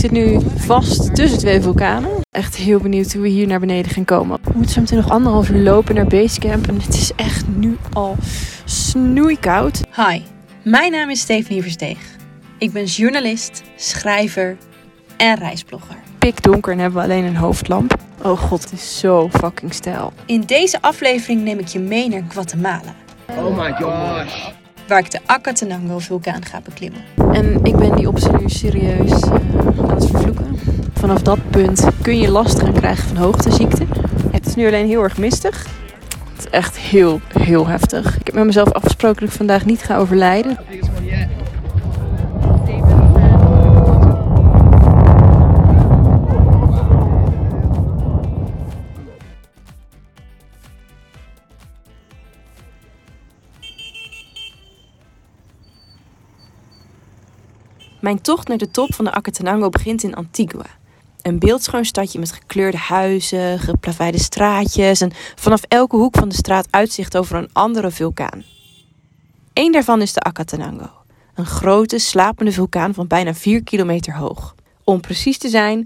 zit nu vast tussen 2 vulkanen. Echt heel benieuwd hoe we hier naar beneden gaan komen. We moeten zo meteen nog 1,5 uur lopen naar Basecamp. En het is echt nu al snoeikoud. Hi, mijn naam is Stephanie Versteeg. Ik ben journalist, schrijver en reisblogger. Pikdonker en hebben we alleen een hoofdlamp. Oh god, het is zo fucking stijl. In deze aflevering neem ik je mee naar Guatemala. Oh my gosh. Waar ik de Acatenango vulkaan ga beklimmen. En ik ben die optie nu serieus aan het vervloeken. Vanaf dat punt kun je last gaan krijgen van hoogteziekte. Het is nu alleen heel erg mistig. Het is echt heel, heel heftig. Ik heb met mezelf afgesproken dat ik vandaag niet ga overlijden. Mijn tocht naar de top van de Acatenango begint in Antigua. Een beeldschoon stadje met gekleurde huizen, geplaveide straatjes en vanaf elke hoek van de straat uitzicht over een andere vulkaan. Eén daarvan is de Acatenango, een grote slapende vulkaan van bijna 4 kilometer hoog. Om precies te zijn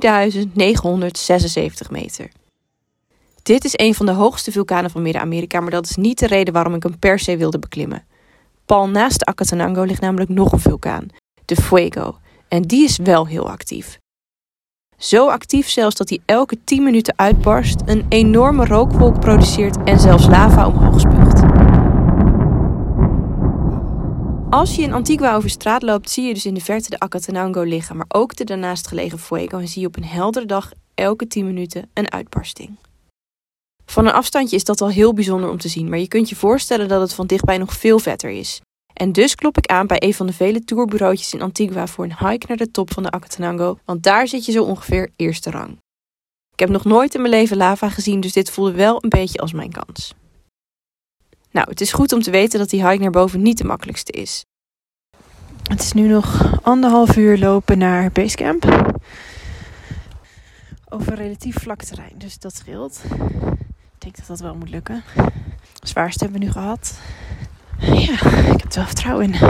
3976 meter. Dit is een van de hoogste vulkanen van Midden-Amerika, maar dat is niet de reden waarom ik hem per se wilde beklimmen. Pal naast de Acatenango ligt namelijk nog een vulkaan. De Fuego. En die is wel heel actief. Zo actief zelfs dat hij elke 10 minuten uitbarst, een enorme rookwolk produceert en zelfs lava omhoog spuugt. Als je in Antigua over straat loopt, zie je dus in de verte de Acatenango liggen, maar ook de daarnaast gelegen Fuego en zie je op een heldere dag elke 10 minuten een uitbarsting. Van een afstandje is dat al heel bijzonder om te zien, maar je kunt je voorstellen dat het van dichtbij nog veel vetter is. En dus klop ik aan bij een van de vele tourbureautjes in Antigua voor een hike naar de top van de Acatenango, want daar zit je zo ongeveer eerste rang. Ik heb nog nooit in mijn leven lava gezien, dus dit voelde wel een beetje als mijn kans. Nou, het is goed om te weten dat die hike naar boven niet de makkelijkste is. Het is nu nog 1,5 uur lopen naar Basecamp. Over relatief vlak terrein, dus dat scheelt. Ik denk dat dat wel moet lukken. Het zwaarste hebben we nu gehad. Ja, ik heb er wel vertrouwen in.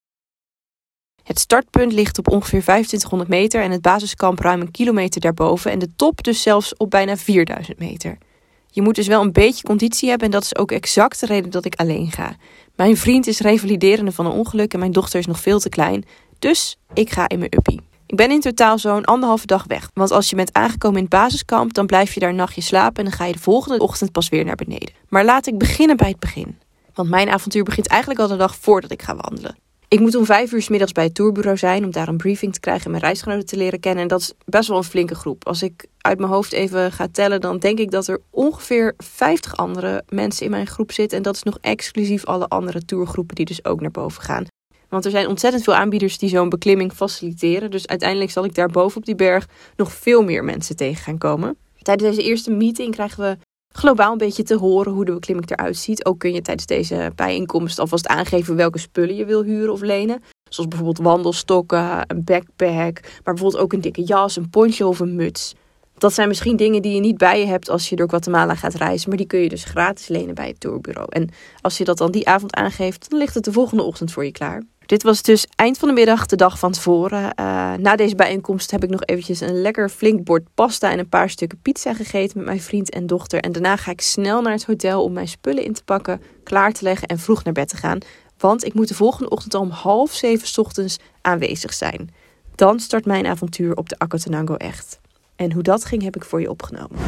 Het startpunt ligt op ongeveer 2500 meter en het basiskamp ruim 1 kilometer daarboven en de top dus zelfs op bijna 4000 meter. Je moet dus wel een beetje conditie hebben en dat is ook exact de reden dat ik alleen ga. Mijn vriend is revaliderende van een ongeluk en mijn dochter is nog veel te klein, dus ik ga in mijn uppie. Ik ben in totaal zo'n 1,5 dag weg, want als je bent aangekomen in het basiskamp, dan blijf je daar een nachtje slapen en dan ga je de volgende ochtend pas weer naar beneden. Maar laat ik beginnen bij het begin. Want mijn avontuur begint eigenlijk al de dag voordat ik ga wandelen. Ik moet om 5 uur 's middags bij het tourbureau zijn om daar een briefing te krijgen en mijn reisgenoten te leren kennen. En dat is best wel een flinke groep. Als ik uit mijn hoofd even ga tellen, dan denk ik dat er ongeveer 50 andere mensen in mijn groep zitten. En dat is nog exclusief alle andere tourgroepen die dus ook naar boven gaan. Want er zijn ontzettend veel aanbieders die zo'n beklimming faciliteren. Dus uiteindelijk zal ik daar boven op die berg nog veel meer mensen tegen gaan komen. Tijdens deze eerste meeting krijgen we globaal een beetje te horen hoe de beklimming eruit ziet. Ook kun je tijdens deze bijeenkomst alvast aangeven welke spullen je wil huren of lenen. Zoals bijvoorbeeld wandelstokken, een backpack, maar bijvoorbeeld ook een dikke jas, een poncho of een muts. Dat zijn misschien dingen die je niet bij je hebt als je door Guatemala gaat reizen, maar die kun je dus gratis lenen bij het tourbureau. En als je dat dan die avond aangeeft, dan ligt het de volgende ochtend voor je klaar. Dit was dus eind van de middag, de dag van tevoren. Na deze bijeenkomst heb ik nog eventjes een lekker flink bord pasta en een paar stukken pizza gegeten met mijn vriend en dochter. En daarna ga ik snel naar het hotel om mijn spullen in te pakken, klaar te leggen en vroeg naar bed te gaan. Want ik moet de volgende ochtend al om 6:30 's ochtends aanwezig zijn. Dan start mijn avontuur op de Acatenango echt. En hoe dat ging heb ik voor je opgenomen.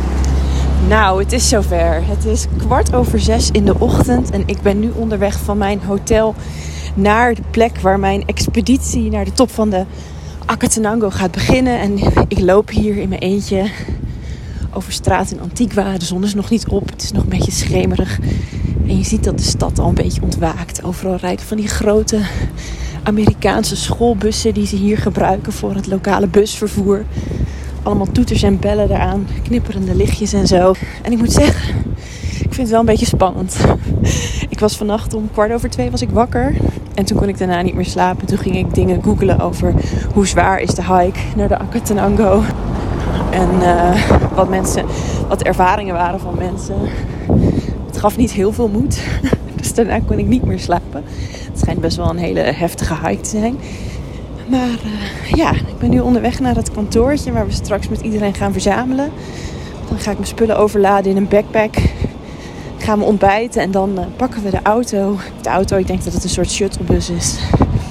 Nou, het is zover. Het is 6:15 in de ochtend en ik ben nu onderweg van mijn hotel naar de plek waar mijn expeditie naar de top van de Acatenango gaat beginnen. En ik loop hier in mijn eentje over straat in Antigua. De zon is nog niet op, het is nog een beetje schemerig. En je ziet dat de stad al een beetje ontwaakt. Overal rijden van die grote Amerikaanse schoolbussen die ze hier gebruiken voor het lokale busvervoer. Allemaal toeters en bellen eraan, knipperende lichtjes en zo. En ik moet zeggen, ik vind het wel een beetje spannend. Ik was vannacht om 1:15 was ik wakker. En toen kon ik daarna niet meer slapen. Toen ging ik dingen googlen over hoe zwaar is de hike naar de Acatenango. En wat ervaringen waren van mensen. Het gaf niet heel veel moed. Dus daarna kon ik niet meer slapen. Het schijnt best wel een hele heftige hike te zijn. Maar ik ben nu onderweg naar het kantoortje waar we straks met iedereen gaan verzamelen. Dan ga ik mijn spullen overladen in een backpack. Gaan we ontbijten en dan pakken we de auto. Ik denk dat het een soort shuttlebus is.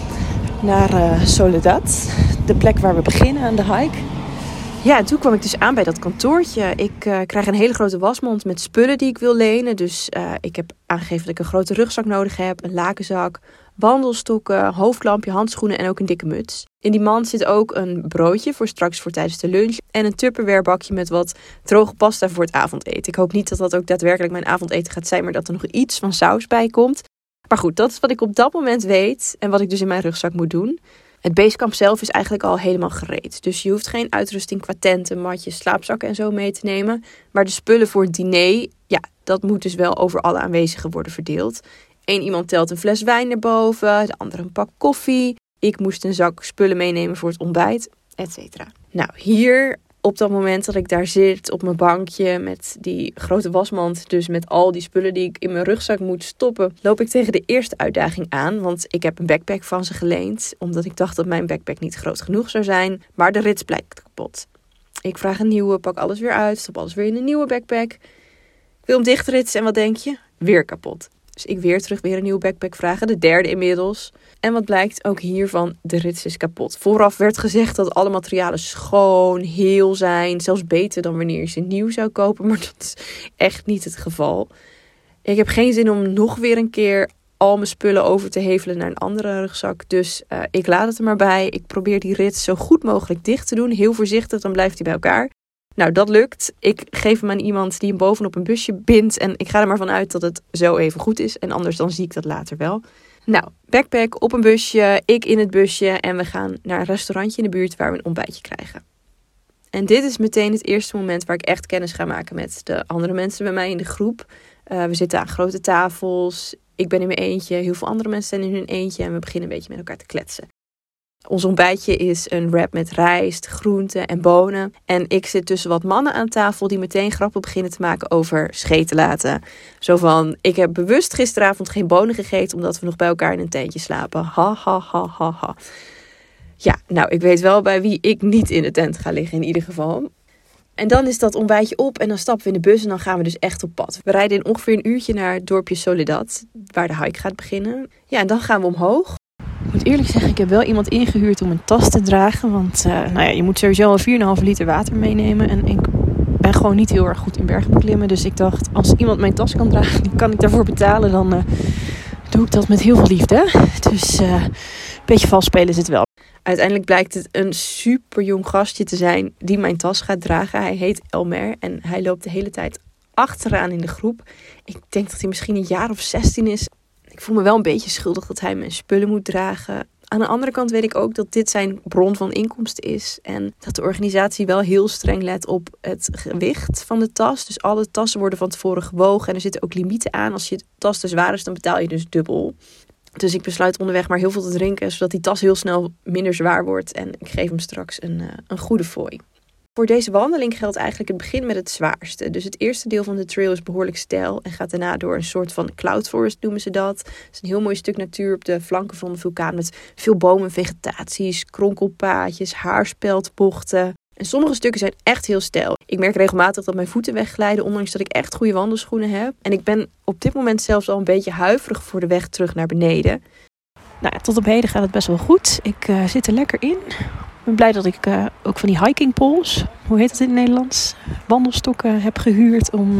Naar Soledad. De plek waar we beginnen aan de hike. Ja, en toen kwam ik dus aan bij dat kantoortje. Ik krijg een hele grote wasmand met spullen die ik wil lenen. Dus ik heb aangegeven dat ik een grote rugzak nodig heb. Een lakenzak, wandelstokken, hoofdlampje, handschoenen en ook een dikke muts. In die mand zit ook een broodje voor straks voor tijdens de lunch. En een Tupperware bakje met wat droge pasta voor het avondeten. Ik hoop niet dat dat ook daadwerkelijk mijn avondeten gaat zijn, maar dat er nog iets van saus bij komt. Maar goed, dat is wat ik op dat moment weet en wat ik dus in mijn rugzak moet doen. Het basekamp zelf is eigenlijk al helemaal gereed. Dus je hoeft geen uitrusting qua tenten, matjes, slaapzakken en zo mee te nemen. Maar de spullen voor het diner, ja, dat moet dus wel over alle aanwezigen worden verdeeld. Eén iemand telt een fles wijn naar boven, de andere een pak koffie. Ik moest een zak spullen meenemen voor het ontbijt, etc. Nou, hier op dat moment dat ik daar zit op mijn bankje met die grote wasmand, dus met al die spullen die ik in mijn rugzak moet stoppen, loop ik tegen de eerste uitdaging aan. Want ik heb een backpack van ze geleend, omdat ik dacht dat mijn backpack niet groot genoeg zou zijn. Maar de rits blijkt kapot. Ik vraag een nieuwe, pak alles weer uit, stop alles weer in een nieuwe backpack. Ik wil hem dichtritsen en wat denk je? Weer kapot. Dus ik weer een nieuwe backpack vragen, de derde inmiddels. En wat blijkt, ook hiervan, de rits is kapot. Vooraf werd gezegd dat alle materialen schoon, heel zijn. Zelfs beter dan wanneer je ze nieuw zou kopen. Maar dat is echt niet het geval. Ik heb geen zin om nog weer een keer al mijn spullen over te hevelen naar een andere rugzak. Dus ik laat het er maar bij. Ik probeer die rits zo goed mogelijk dicht te doen. Heel voorzichtig, dan blijft hij bij elkaar. Nou, dat lukt. Ik geef hem aan iemand die hem bovenop een busje bindt. En ik ga er maar vanuit dat het zo even goed is. En anders dan zie ik dat later wel. Nou, backpack op een busje, ik in het busje. En we gaan naar een restaurantje in de buurt waar we een ontbijtje krijgen. En dit is meteen het eerste moment waar ik echt kennis ga maken met de andere mensen bij mij in de groep. We zitten aan grote tafels. Ik ben in mijn eentje. Heel veel andere mensen zijn in hun eentje. En we beginnen een beetje met elkaar te kletsen. Ons ontbijtje is een wrap met rijst, groenten en bonen. En ik zit tussen wat mannen aan tafel die meteen grappen beginnen te maken over scheten laten. Zo van, ik heb bewust gisteravond geen bonen gegeten omdat we nog bij elkaar in een tentje slapen. Ha, ha, ha, ha, ha. Ja, nou, ik weet wel bij wie ik niet in de tent ga liggen in ieder geval. En dan is dat ontbijtje op en dan stappen we in de bus en dan gaan we dus echt op pad. We rijden in ongeveer een uurtje naar het dorpje Soledad, waar de hike gaat beginnen. Ja, en dan gaan we omhoog. Ik moet eerlijk zeggen, ik heb wel iemand ingehuurd om een tas te dragen. Want je moet sowieso al 4,5 liter water meenemen. En ik ben gewoon niet heel erg goed in bergen beklimmen. Dus ik dacht, als iemand mijn tas kan dragen, die kan ik daarvoor betalen. Dan doe ik dat met heel veel liefde. Dus een beetje vals spelen is het wel. Uiteindelijk blijkt het een super jong gastje te zijn die mijn tas gaat dragen. Hij heet Elmer en hij loopt de hele tijd achteraan in de groep. Ik denk dat hij misschien een jaar of 16 is. Ik voel me wel een beetje schuldig dat hij mijn spullen moet dragen. Aan de andere kant weet ik ook dat dit zijn bron van inkomsten is. En dat de organisatie wel heel streng let op het gewicht van de tas. Dus alle tassen worden van tevoren gewogen. En er zitten ook limieten aan. Als je tas te zwaar is, dan betaal je dus dubbel. Dus ik besluit onderweg maar heel veel te drinken. Zodat die tas heel snel minder zwaar wordt. En ik geef hem straks een goede fooi. Voor deze wandeling geldt eigenlijk het begin met het zwaarste. Dus het eerste deel van de trail is behoorlijk steil en gaat daarna door een soort van cloud forest noemen ze dat. Het is een heel mooi stuk natuur op de flanken van de vulkaan met veel bomen, vegetaties, kronkelpaadjes, haarspeldbochten. En sommige stukken zijn echt heel steil. Ik merk regelmatig dat mijn voeten wegglijden, ondanks dat ik echt goede wandelschoenen heb. En ik ben op dit moment zelfs al een beetje huiverig voor de weg terug naar beneden. Nou, tot op heden gaat het best wel goed. Ik zit er lekker in. Ik ben blij dat ik ook van die hiking poles, hoe heet dat in het Nederlands, wandelstokken heb gehuurd om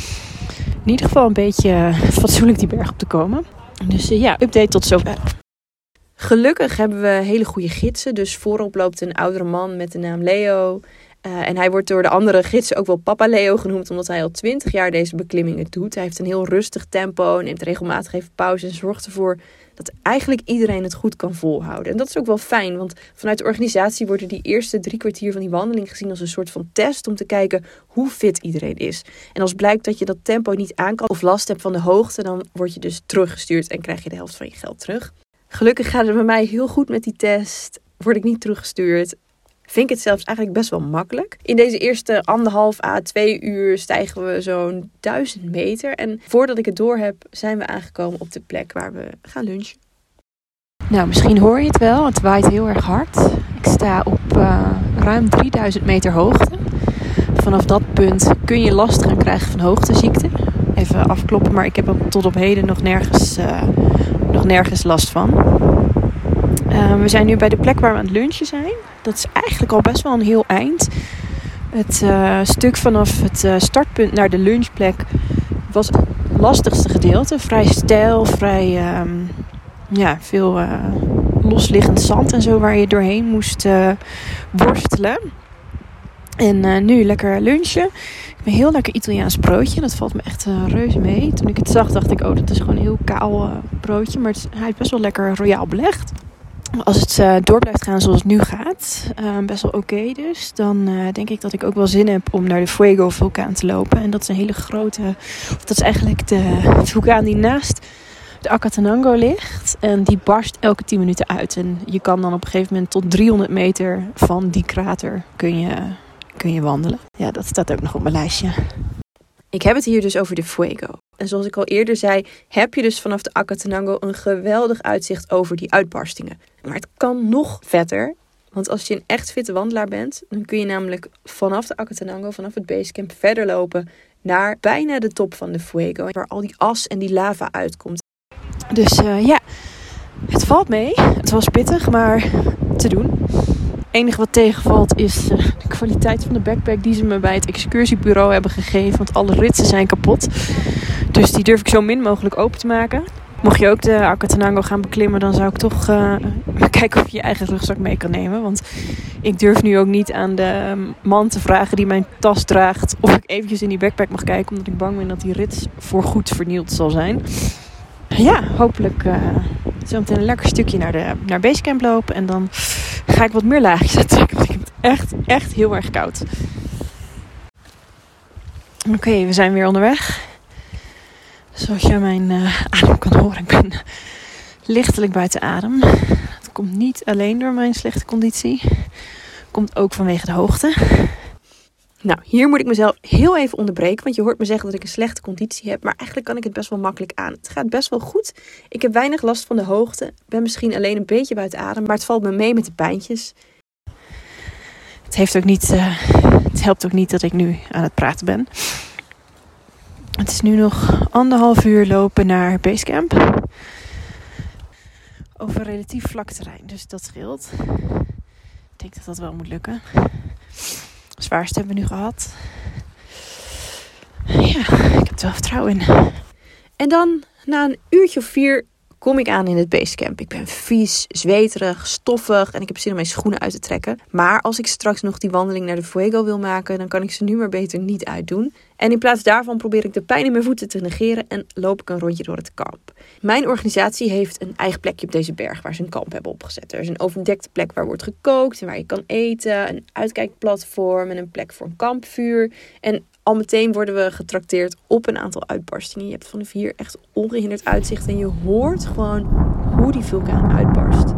in ieder geval een beetje fatsoenlijk die berg op te komen. Dus update tot zover. Gelukkig hebben we hele goede gidsen. Dus voorop loopt een oudere man met de naam Leo. En hij wordt door de andere gidsen ook wel Papa Leo genoemd, omdat hij al 20 jaar deze beklimmingen doet. Hij heeft een heel rustig tempo, neemt regelmatig even pauze en zorgt ervoor dat eigenlijk iedereen het goed kan volhouden. En dat is ook wel fijn, want vanuit de organisatie worden die eerste 3 kwartier van die wandeling gezien als een soort van test om te kijken hoe fit iedereen is. En als blijkt dat je dat tempo niet aan kan of last hebt van de hoogte, dan word je dus teruggestuurd en krijg je de helft van je geld terug. Gelukkig gaat het bij mij heel goed met die test. Word ik niet teruggestuurd. Vind ik het zelfs eigenlijk best wel makkelijk. In deze eerste 1,5 à 2 uur stijgen we zo'n 1000 meter. En voordat ik het door heb, zijn we aangekomen op de plek waar we gaan lunchen. Nou, misschien hoor je het wel. Het waait heel erg hard. Ik sta op ruim 3000 meter hoogte. Vanaf dat punt kun je last gaan krijgen van hoogteziekte. Even afkloppen, maar ik heb er tot op heden nog nergens last van. We zijn nu bij de plek waar we aan het lunchen zijn. Dat is eigenlijk al best wel een heel eind. Het stuk vanaf het startpunt naar de lunchplek was het lastigste gedeelte. Vrij steil, vrij veel losliggend zand en zo waar je doorheen moest worstelen. En nu lekker lunchen. Ik heb een heel lekker Italiaans broodje. Dat valt me echt reuze mee. Toen ik het zag dacht ik, dat is gewoon een heel kaal broodje. Maar hij is best wel lekker royaal belegd. Als het door blijft gaan zoals het nu gaat, best wel oké dus, dan denk ik dat ik ook wel zin heb om naar de Fuego vulkaan te lopen. En dat is een hele grote, dat is eigenlijk de vulkaan die naast de Acatenango ligt. En die barst elke 10 minuten uit. En je kan dan op een gegeven moment tot 300 meter van die krater kun je wandelen. Ja, dat staat ook nog op mijn lijstje. Ik heb het hier dus over de Fuego. En zoals ik al eerder zei, heb je dus vanaf de Acatenango een geweldig uitzicht over die uitbarstingen. Maar het kan nog vetter. Want als je een echt fitte wandelaar bent, dan kun je namelijk vanaf de Acatenango, vanaf het basecamp verder lopen naar bijna de top van de Fuego. Waar al die as en die lava uitkomt. Dus het valt mee. Het was pittig, maar te doen. Het enige wat tegenvalt is de kwaliteit van de backpack die ze me bij het excursiebureau hebben gegeven. Want alle ritsen zijn kapot. Dus die durf ik zo min mogelijk open te maken. Mocht je ook de Acatenango gaan beklimmen, dan zou ik toch kijken of je je eigen rugzak mee kan nemen. Want ik durf nu ook niet aan de man te vragen die mijn tas draagt of ik eventjes in die backpack mag kijken. Omdat ik bang ben dat die rits voorgoed vernield zal zijn. Ja, hopelijk zo meteen een lekker stukje naar Basecamp lopen. En dan ga ik wat meer laagjes uittrekken. Want ik heb het echt heel erg koud. Oké, we zijn weer onderweg. Zoals je mijn adem kan horen. Ik ben lichtelijk buiten adem. Dat komt niet alleen door mijn slechte conditie. Komt ook vanwege de hoogte. Nou, hier moet ik mezelf heel even onderbreken. Want je hoort me zeggen dat ik een slechte conditie heb. Maar eigenlijk kan ik het best wel makkelijk aan. Het gaat best wel goed. Ik heb weinig last van de hoogte. Ik ben misschien alleen een beetje buiten adem. Maar het valt me mee met de pijntjes. Het helpt ook niet dat ik nu aan het praten ben. Het is nu nog 1,5 uur lopen naar Basecamp. Over relatief vlak terrein. Dus dat scheelt. Ik denk dat dat wel moet lukken. Het zwaarste hebben we nu gehad. Ja, ik heb er wel vertrouwen in. En dan, na een uurtje of 4, kom ik aan in het Basecamp. Ik ben vies, zweterig, stoffig en ik heb zin om mijn schoenen uit te trekken. Maar als ik straks nog die wandeling naar de Fuego wil maken, dan kan ik ze nu maar beter niet uitdoen. En in plaats daarvan probeer ik de pijn in mijn voeten te negeren en loop ik een rondje door het kamp. Mijn organisatie heeft een eigen plekje op deze berg waar ze een kamp hebben opgezet. Er is een overdekte plek waar wordt gekookt en waar je kan eten. Een uitkijkplatform en een plek voor een kampvuur. En al meteen worden we getrakteerd op een aantal uitbarstingen. Je hebt vanaf hier echt ongehinderd uitzicht en je hoort gewoon hoe die vulkaan uitbarst.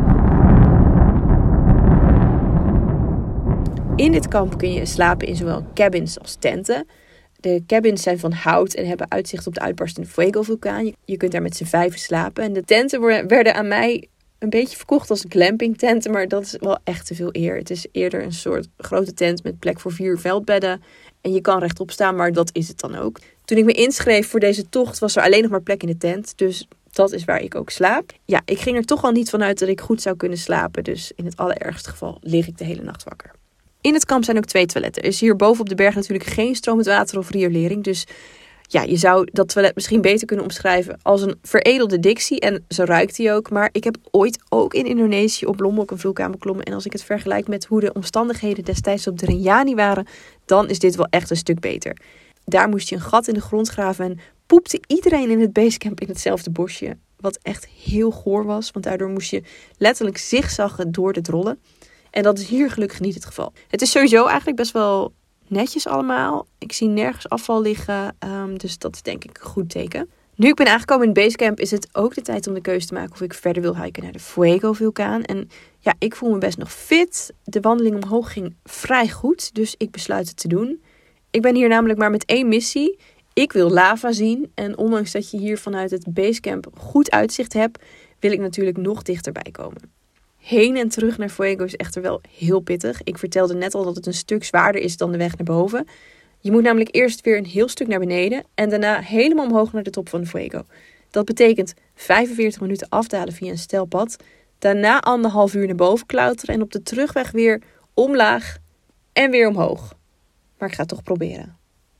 In dit kamp kun je slapen in zowel cabins als tenten. De cabins zijn van hout en hebben uitzicht op de uitbarstende Fuego-vulkaan. Je kunt daar met z'n 5 slapen. En de tenten werden aan mij een beetje verkocht als glampingtenten, maar dat is wel echt te veel eer. Het is eerder een soort grote tent met plek voor 4 veldbedden. En je kan rechtop staan, maar dat is het dan ook. Toen ik me inschreef voor deze tocht was er alleen nog maar plek in de tent. Dus dat is waar ik ook slaap. Ja, ik ging er toch al niet vanuit dat ik goed zou kunnen slapen. Dus in het allerergste geval lig ik de hele nacht wakker. In het kamp zijn ook 2 toiletten. Er is hier boven op de berg natuurlijk geen stromend water of riolering. Dus ja, je zou dat toilet misschien beter kunnen omschrijven als een veredelde Dixie. En zo ruikt die ook. Maar ik heb ooit ook in Indonesië op Lombok een vulkaan beklommen. En als ik het vergelijk met hoe de omstandigheden destijds op de Rinjani waren, dan is dit wel echt een stuk beter. Daar moest je een gat in de grond graven en poepte iedereen in het basecamp in hetzelfde bosje. Wat echt heel goor was, want daardoor moest je letterlijk zigzaggen door de drollen. En dat is hier gelukkig niet het geval. Het is sowieso eigenlijk best wel netjes allemaal. Ik zie nergens afval liggen, dus dat is denk ik een goed teken. Nu ik ben aangekomen in het basecamp is het ook de tijd om de keuze te maken of ik verder wil hiken naar de Fuego-vulkaan. En ja, ik voel me best nog fit. De wandeling omhoog ging vrij goed, dus ik besluit het te doen. Ik ben hier namelijk maar met 1 missie. Ik wil lava zien. En ondanks dat je hier vanuit het basecamp goed uitzicht hebt, wil ik natuurlijk nog dichterbij komen. Heen en terug naar Fuego is echter wel heel pittig. Ik vertelde net al dat het een stuk zwaarder is dan de weg naar boven. Je moet namelijk eerst weer een heel stuk naar beneden en daarna helemaal omhoog naar de top van de Fuego. Dat betekent 45 minuten afdalen via een steil pad. Daarna 1,5 uur naar boven klauteren en op de terugweg weer omlaag en weer omhoog. Maar ik ga het toch proberen.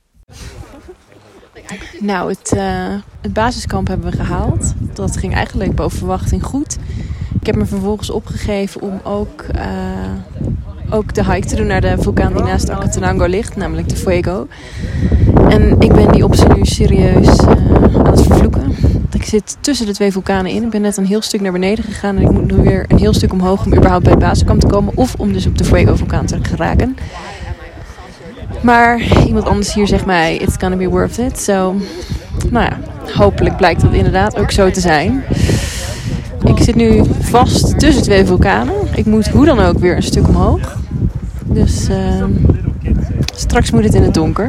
Nou, het basiskamp hebben we gehaald. Dat ging eigenlijk boven verwachting goed. Ik heb me vervolgens opgegeven om ook de hike te doen naar de vulkaan die naast Acatenango ligt, namelijk de Fuego. En ik ben die optie nu serieus aan het vervloeken. Ik zit tussen de 2 vulkanen in. Ik ben net een heel stuk naar beneden gegaan en ik moet nu weer een heel stuk omhoog om überhaupt bij het basiskamp te komen of om dus op de Fuego-vulkaan te geraken. Maar iemand anders hier zegt mij, it's gonna be worth it. So, nou ja, hopelijk blijkt dat inderdaad ook zo te zijn. Ik zit nu vast tussen 2 vulkanen. Ik moet hoe dan ook weer een stuk omhoog. Dus straks moet het in het donker.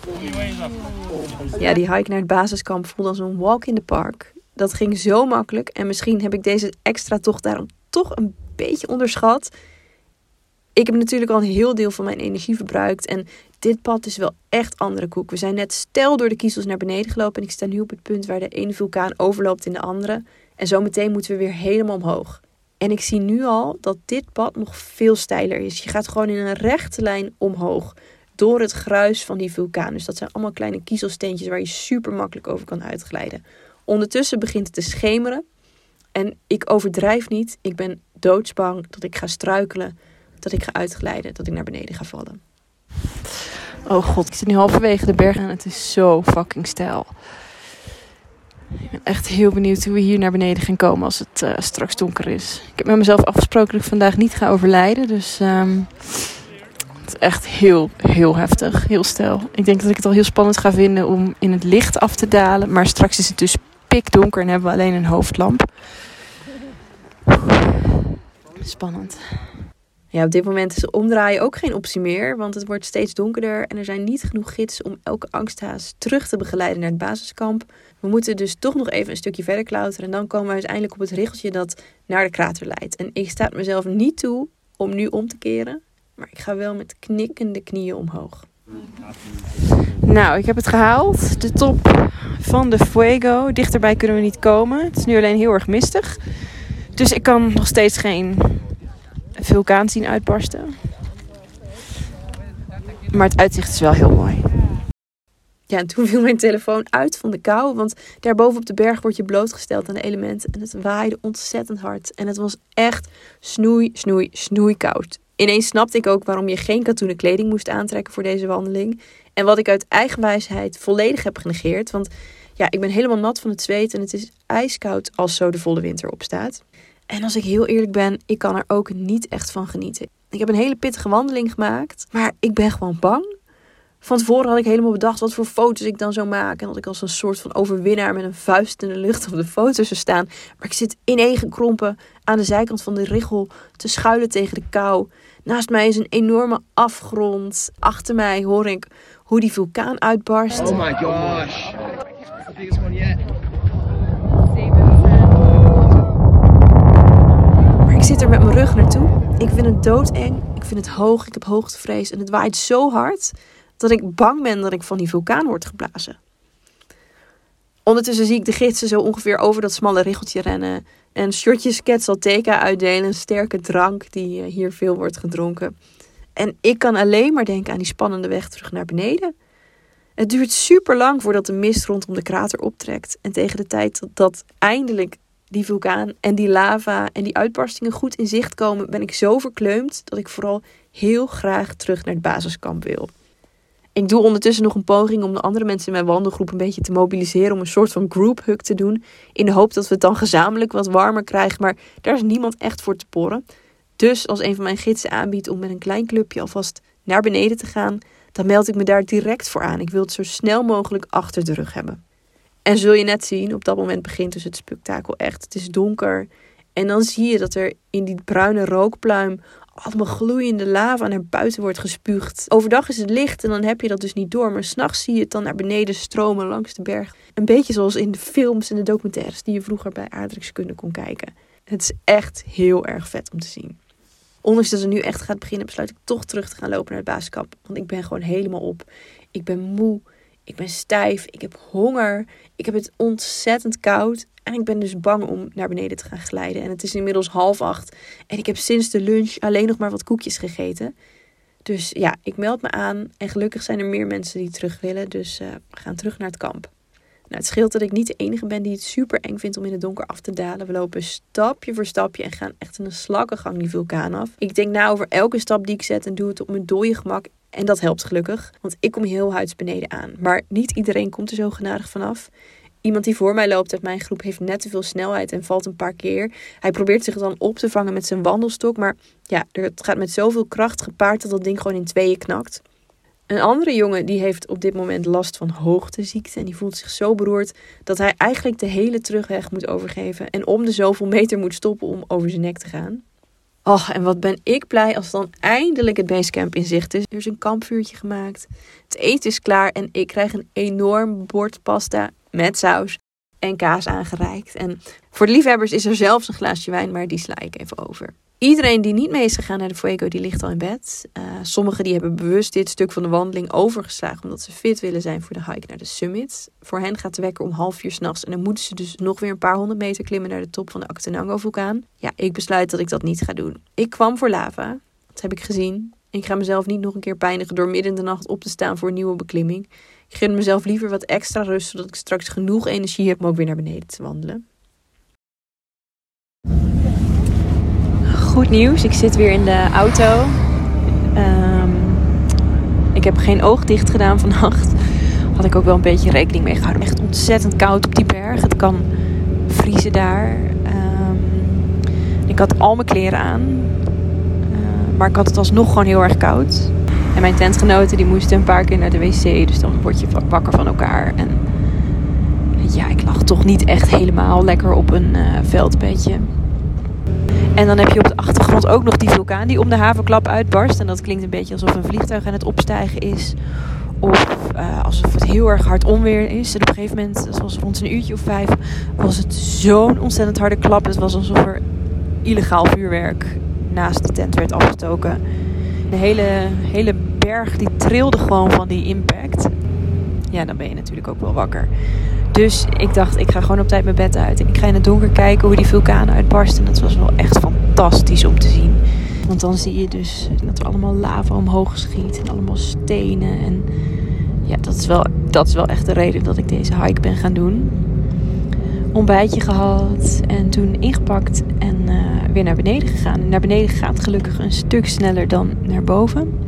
Ja, die hike naar het basiskamp voelde als een walk in the park. Dat ging zo makkelijk en misschien heb ik deze extra tocht daarom toch een beetje onderschat. Ik heb natuurlijk al een heel deel van mijn energie verbruikt en dit pad is wel echt andere koek. We zijn net steil door de kiezels naar beneden gelopen en ik sta nu op het punt waar de ene vulkaan overloopt in de andere. En zometeen moeten we weer helemaal omhoog. En ik zie nu al dat dit pad nog veel steiler is. Je gaat gewoon in een rechte lijn omhoog door het gruis van die vulkaan. Dus dat zijn allemaal kleine kiezelsteentjes waar je super makkelijk over kan uitglijden. Ondertussen begint het te schemeren. En ik overdrijf niet. Ik ben doodsbang dat ik ga struikelen, dat ik ga uitglijden, dat ik naar beneden ga vallen. Oh god, ik zit nu halverwege de berg en het is zo fucking steil. Ik ben echt heel benieuwd hoe we hier naar beneden gaan komen als het straks donker is. Ik heb met mezelf afgesproken dat ik vandaag niet ga overlijden. Dus het is echt heel, heel heftig. Heel steil. Ik denk dat ik het al heel spannend ga vinden om in het licht af te dalen. Maar straks is het dus pikdonker en hebben we alleen een hoofdlamp. Spannend. Ja, op dit moment is omdraaien ook geen optie meer, want het wordt steeds donkerder en er zijn niet genoeg gidsen om elke angsthaas terug te begeleiden naar het basiskamp. We moeten dus toch nog even een stukje verder klauteren en dan komen we uiteindelijk op het richeltje dat naar de krater leidt. En ik sta het mezelf niet toe om nu om te keren, maar ik ga wel met knikkende knieën omhoog. Nou, ik heb het gehaald. De top van de Fuego. Dichterbij kunnen we niet komen. Het is nu alleen heel erg mistig. Dus ik kan nog steeds geen vulkaan zien uitbarsten. Maar het uitzicht is wel heel mooi. Ja, en toen viel mijn telefoon uit van de kou, want daarboven op de berg word je blootgesteld aan de elementen. En het waaide ontzettend hard. En het was echt snoeikoud. Ineens snapte ik ook waarom je geen katoenen kleding moest aantrekken voor deze wandeling. En wat ik uit eigen wijsheid volledig heb genegeerd. Want ja, ik ben helemaal nat van het zweet en het is ijskoud als zo de volle winter opstaat. En als ik heel eerlijk ben, ik kan er ook niet echt van genieten. Ik heb een hele pittige wandeling gemaakt, maar ik ben gewoon bang. Van tevoren had ik helemaal bedacht wat voor foto's ik dan zou maken. En dat ik als een soort van overwinnaar met een vuist in de lucht op de foto's zou staan. Maar ik zit ineengekrompen aan de zijkant van de richel te schuilen tegen de kou. Naast mij is een enorme afgrond. Achter mij hoor ik hoe die vulkaan uitbarst. Oh my gosh. The biggest one yet. Maar ik zit er met mijn rug naartoe. Ik vind het doodeng. Ik vind het hoog. Ik heb hoogtevrees. En het waait zo hard dat ik bang ben dat ik van die vulkaan word geblazen. Ondertussen zie ik de gidsen zo ongeveer over dat smalle richeltje rennen. En shotjes Quetzalteca uitdelen. Een sterke drank die hier veel wordt gedronken. En ik kan alleen maar denken aan die spannende weg terug naar beneden. Het duurt super lang voordat de mist rondom de krater optrekt. En tegen de tijd dat eindelijk die vulkaan en die lava en die uitbarstingen goed in zicht komen, ben ik zo verkleumd dat ik vooral heel graag terug naar het basiskamp wil. Ik doe ondertussen nog een poging om de andere mensen in mijn wandelgroep een beetje te mobiliseren om een soort van group hug te doen. In de hoop dat we het dan gezamenlijk wat warmer krijgen, maar daar is niemand echt voor te porren. Dus als een van mijn gidsen aanbiedt om met een klein clubje alvast naar beneden te gaan, dan meld ik me daar direct voor aan. Ik wil het zo snel mogelijk achter de rug hebben. En zul je net zien, op dat moment begint dus het spektakel echt. Het is donker en dan zie je dat er in die bruine rookpluim allemaal gloeiende lava naar buiten wordt gespuugd. Overdag is het licht en dan heb je dat dus niet door. Maar 's nachts zie je het dan naar beneden stromen langs de berg. Een beetje zoals in de films en de documentaires die je vroeger bij aardrijkskunde kon kijken. Het is echt heel erg vet om te zien. Ondanks dat het nu echt gaat beginnen, besluit ik toch terug te gaan lopen naar het basiskamp. Want ik ben gewoon helemaal op. Ik ben moe. Ik ben stijf. Ik heb honger. Ik heb het ontzettend koud. En ik ben dus bang om naar beneden te gaan glijden. En het is inmiddels 7:30. En ik heb sinds de lunch alleen nog maar wat koekjes gegeten. Dus ja, ik meld me aan. En gelukkig zijn er meer mensen die terug willen. Dus we gaan terug naar het kamp. Nou, het scheelt dat ik niet de enige ben die het super eng vindt om in het donker af te dalen. We lopen stapje voor stapje en gaan echt in een slakkengang die vulkaan af. Ik denk na over elke stap die ik zet en doe het op mijn dode gemak. En dat helpt gelukkig, want ik kom heel huids beneden aan. Maar niet iedereen komt er zo genadig vanaf. Iemand die voor mij loopt uit mijn groep heeft net te veel snelheid en valt een paar keer. Hij probeert zich dan op te vangen met zijn wandelstok. Maar ja, het gaat met zoveel kracht gepaard dat dat ding gewoon in tweeën knakt. Een andere jongen die heeft op dit moment last van hoogteziekte. En die voelt zich zo beroerd dat hij eigenlijk de hele terugweg moet overgeven. En om de zoveel meter moet stoppen om over zijn nek te gaan. Oh, en wat ben ik blij als dan eindelijk het basecamp in zicht is. Er is een kampvuurtje gemaakt. Het eten is klaar en ik krijg een enorm bord pasta met saus en kaas aangereikt. En voor de liefhebbers is er zelfs een glaasje wijn, maar die sla ik even over. Iedereen die niet mee is gegaan naar de Fuego, die ligt al in bed. Sommigen die hebben bewust dit stuk van de wandeling overgeslagen omdat ze fit willen zijn voor de hike naar de summit. Voor hen gaat de wekker om 3:30 s'nachts en dan moeten ze dus nog weer een paar 100 meter klimmen naar de top van de Akatanango-vulkaan. Ja, ik besluit dat ik dat niet ga doen. Ik kwam voor lava, dat heb ik gezien. Ik ga mezelf niet nog een keer pijnigen door midden in de nacht op te staan voor een nieuwe beklimming. Ik gun mezelf liever wat extra rust, zodat ik straks genoeg energie heb om ook weer naar beneden te wandelen. Goed nieuws, ik zit weer in de auto. Ik heb geen oog dicht gedaan vannacht. Had ik ook wel een beetje rekening mee gehouden. Echt ontzettend koud op die berg. Het kan vriezen daar. Ik had al mijn kleren aan. Maar ik had het alsnog gewoon heel erg koud. En mijn tentgenoten die moesten een paar keer naar de wc. Dus dan word je wakker van elkaar. En ja, ik lag toch niet echt helemaal lekker op een veldbedje. En dan heb je op de achtergrond ook nog die vulkaan die om de haverklap uitbarst. En dat klinkt een beetje alsof een vliegtuig aan het opstijgen is. Of alsof het heel erg hard onweer is. En op een gegeven moment, zoals rond een uurtje of 5, was het zo'n ontzettend harde klap. Het was alsof er illegaal vuurwerk naast de tent werd afgestoken. De hele berg die trilde gewoon van die impact. Ja, dan ben je natuurlijk ook wel wakker. Dus ik dacht, ik ga gewoon op tijd mijn bed uit. En ik ga in het donker kijken hoe die vulkaan uitbarst. En dat was wel echt fantastisch om te zien. Want dan zie je dus dat er allemaal lava omhoog schiet. En allemaal stenen. En ja, dat is wel echt de reden dat ik deze hike ben gaan doen. Ontbijtje gehad. En toen ingepakt. En weer naar beneden gegaan. Naar beneden gaat gelukkig een stuk sneller dan naar boven.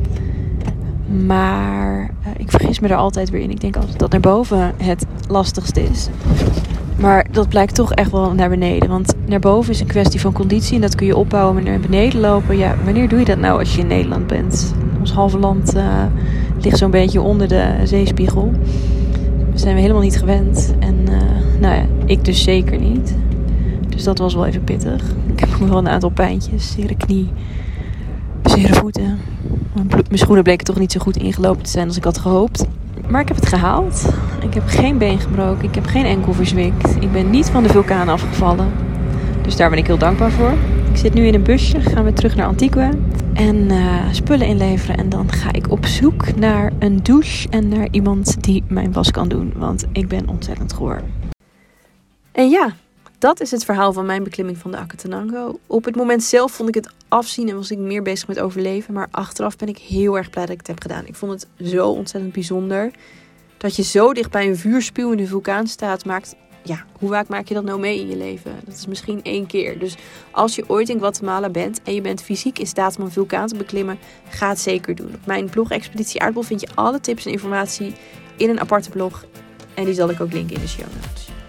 Maar ik vergis me er altijd weer in. Ik denk altijd dat naar boven het lastigste is. Maar dat blijkt toch echt wel naar beneden. Want naar boven is een kwestie van conditie. En dat kun je opbouwen met naar beneden lopen. Ja, wanneer doe je dat nou als je in Nederland bent? Ons halve land ligt zo'n beetje onder de zeespiegel. Dat zijn we helemaal niet gewend. En nou ja, ik dus zeker niet. Dus dat was wel even pittig. Ik heb ook wel een aantal pijntjes. Zere knie, zere voeten. Mijn schoenen bleken toch niet zo goed ingelopen te zijn als ik had gehoopt. Maar ik heb het gehaald. Ik heb geen been gebroken. Ik heb geen enkel verzwikt. Ik ben niet van de vulkaan afgevallen. Dus daar ben ik heel dankbaar voor. Ik zit nu in een busje. Gaan we terug naar Antigua. En spullen inleveren. En dan ga ik op zoek naar een douche. En naar iemand die mijn was kan doen. Want ik ben ontzettend goor. En ja, dat is het verhaal van mijn beklimming van de Akatanango. Op het moment zelf vond ik het afzien en was ik meer bezig met overleven. Maar achteraf ben ik heel erg blij dat ik het heb gedaan. Ik vond het zo ontzettend bijzonder. Dat je zo dicht bij een vuurspuwende vulkaan staat, ja, hoe vaak maak je dat nou mee in je leven? Dat is misschien 1 keer. Dus als je ooit in Guatemala bent en je bent fysiek in staat om een vulkaan te beklimmen, ga het zeker doen. Op mijn blog Expeditie Aardbol vind je alle tips en informatie in een aparte blog. En die zal ik ook linken in de show notes.